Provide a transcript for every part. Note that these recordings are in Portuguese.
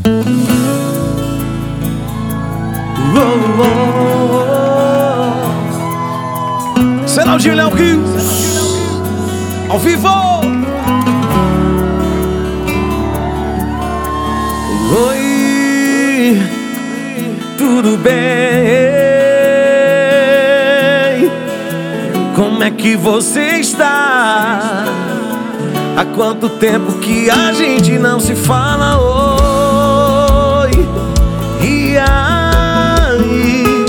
Seraldinho Léo Rios, ao vivo. Oi, tudo bem? Como é que você está? Há quanto tempo que a gente não se fala? Oi, e aí?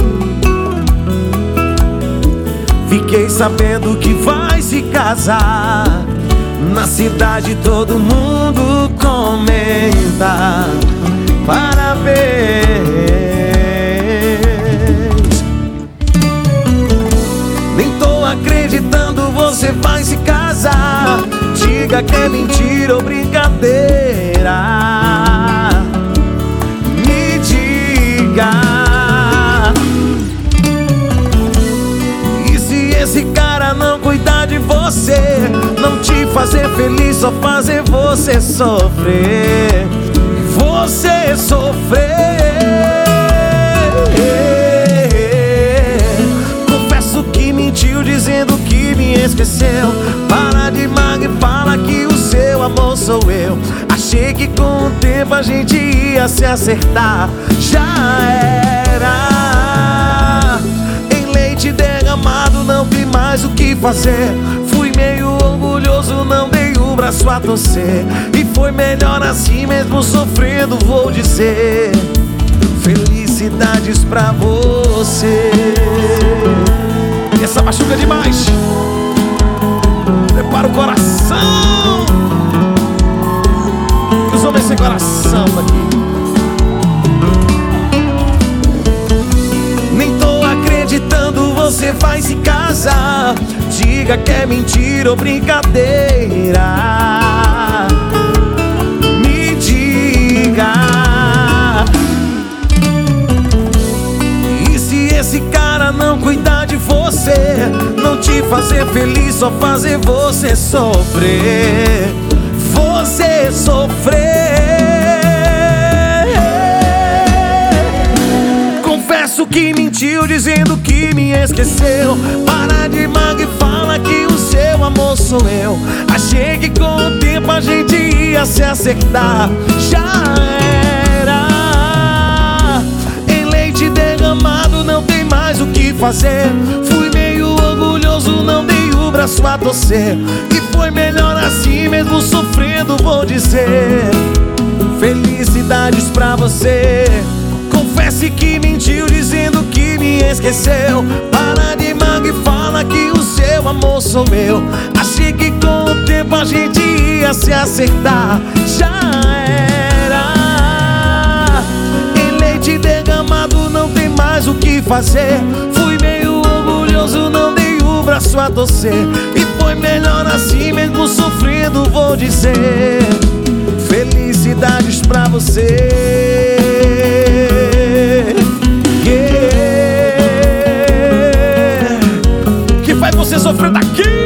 Fiquei sabendo que vai se casar. Na cidade todo mundo comenta. Parabéns. Nem tô acreditando, você vai se casar. Diga que é mentira ou brincadeira. Me diga. E se esse cara não cuidar de você, não te fazer feliz, só fazer você sofrer, você sofrer. Confesso que mentiu dizendo que me esqueceu. Para de mago e fala que o seu amor sou eu. Achei que com o tempo a gente ia se acertar. Já era. Em leite derramado não tem mais o que fazer. Fui meio orgulhoso, não dei o braço a torcer. E foi melhor assim mesmo sofrendo, vou dizer. Felicidades pra você. Essa machuca demais. Prepara o coração. E os homens sem coração aqui. Nem tô acreditando, você vai se casar. Diga que é mentira ou brincadeira. Me diga. E se esse cara não cuidar de você, não te fazer feliz, só fazer você sofrer, você sofrer. Confesso que mentiu dizendo que me esqueceu. Para de mago e fala que o seu amor sou eu. Achei que com o tempo a gente ia se acertar. Já era. Em leite derramado não tem mais o que fazer. Fui meio orgulhoso, não dei o braço a torcer. E foi melhor assim mesmo sofrendo, vou dizer. Felicidades pra você. Confesse que mentiu dizendo que me esqueceu. Para de mago e fala que o seu amor sou eu. Achei que com o tempo a gente ia se acertar. Já era. Em leite derramado não tem mais o que fazer. Fui meio orgulhoso, não dei o braço a torcer. E foi melhor assim mesmo sofrendo, vou dizer. Felicidades pra você. Que faz você sofrer daqui.